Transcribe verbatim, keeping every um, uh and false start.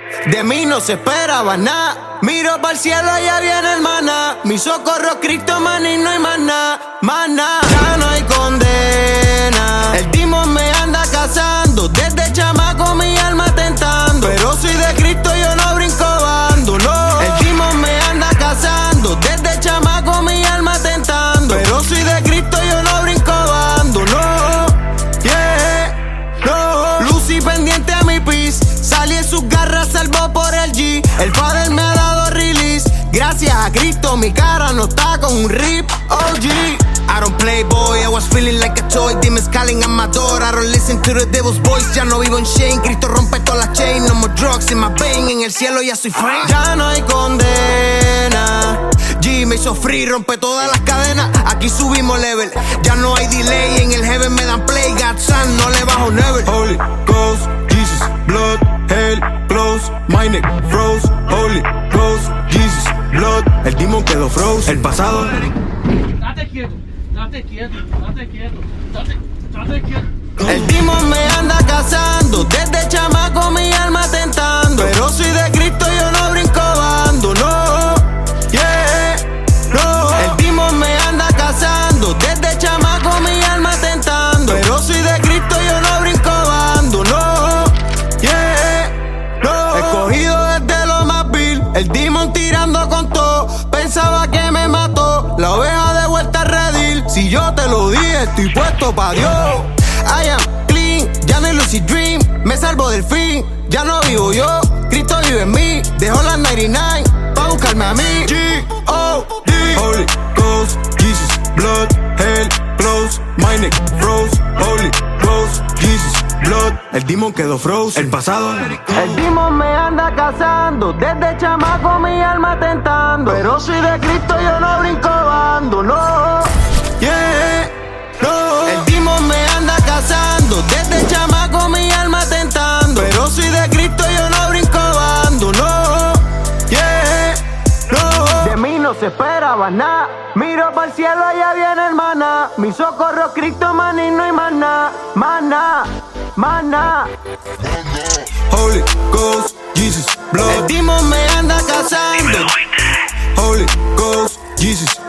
De mí no se esperaba nada. Miro para el cielo, ya viene el maná. Mi socorro Cristo, man, y no hay más nada, más nada. Ya no hay condena. El demon me anda cazando. Desde chamaco mi alma tentando. Pero soy de Cristo, yo no brinco bando, no. El demon me anda cazando. Desde chamaco mi alma tentando. Pero soy de Cristo, yo no brinco bando, no. Yeah, no. Lucy pendiente a mi pis. Salí en sus garras, salvo por el G. El Father me ha dado release. Gracias a Cristo mi cara no está con un rip. O G, I don't play boy, I was feeling like a toy. Demons calling at my door, I don't listen to the devil's voice. Ya no vivo en shame, Cristo rompe todas las chains. No more drugs in my vein, en el cielo ya soy friend. Ya no hay condena. G me hizo free, rompe todas las cadenas. Aquí subimos level, ya no hay delay. En el heaven me dan play, God son, no le bajo never. Holy Ghost, Jesus, blood, hell, close, my neck froze. Holy Ghost, Jesus, blood, el demon quedó froze. El pasado. Date quieto, date quieto, date quieto, date, date quieto. El demon me anda cazando. Desde chamaco mi alma tentando. Pero soy de Cristo, yo no brinco bando, no. Yeah, no. El demon me anda cazando. Desde chamaco mi alma tentando. Pero soy de Cristo, yo no brinco bando, no. Yeah, no. Escogido desde lo más vil. El demon tirando con todo. Pensaba que me mató. La oveja de vuelta a redil. Si yo te lo dije, estoy puesto pa' Dios. I am clean, ya no hay lucid dream. Me salvo del fin, ya no vivo yo. Cristo vive en mí, dejó las noventa y nueve pa' buscarme a mí. G O D Holy Ghost, Jesus, blood, hell, close, my neck froze. Holy Ghost, Jesus, blood, el demon quedó froze. El pasado. El demon me anda cazando. Desde chamaco mi alma tentando. Pero soy de Cristo, yo no brinco bando, no. Yeah, no. El demon me anda cazando. Desde chamaco mi alma tentando. Pero soy de Cristo, yo no brinco bando, no. Yeah, no. De mí no se esperaba nada. Miro para el cielo, allá viene el maná. Mi socorro Cristo, man, y no hay más nada, más nada, más nada. Holy Ghost, Jesus, blood. El demon me anda cazando. Holy Ghost, Jesus,